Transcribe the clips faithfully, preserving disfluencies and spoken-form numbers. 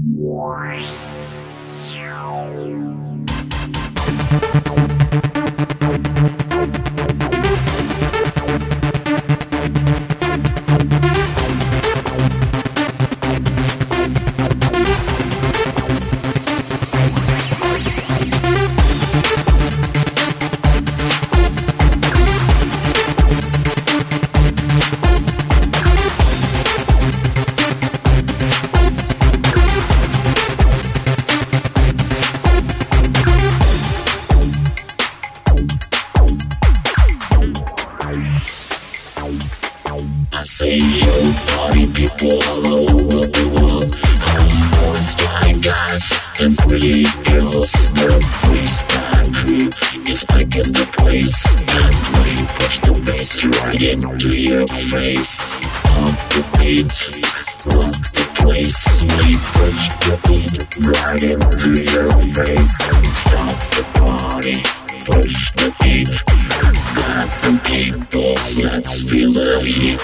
I say yo, party people all over the world. Honey boys, fine guys, and pretty girls. The freestyle crew is back in the place, and we push the bass right into your face. Pump the beat, rock the place. We push the beat right into your face. Stop the party, push the beat. Got some people, let's feel the heat.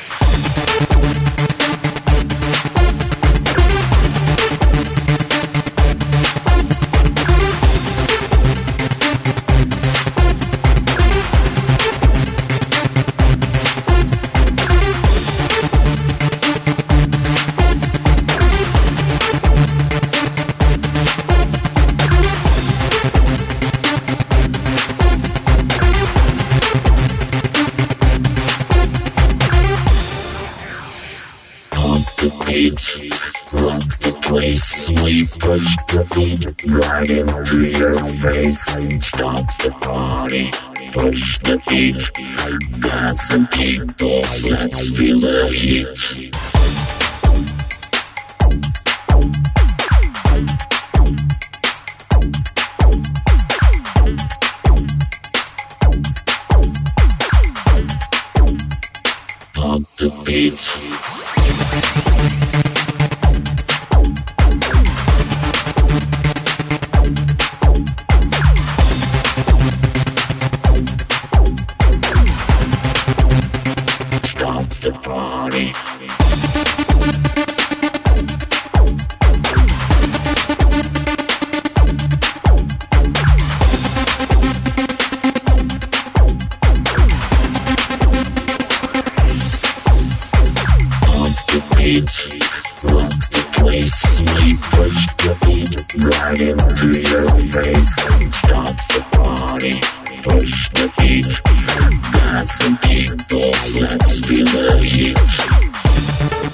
The beat, rock the place. We push the beat right into your face. Stop the party, push the beat. Got some people, let's feel the heat. Pump the beat. Stop the party. Pump the beat, rock the place. We push the beat right into your face. Stop the party, push the beat. Got some people, let's feel the heat.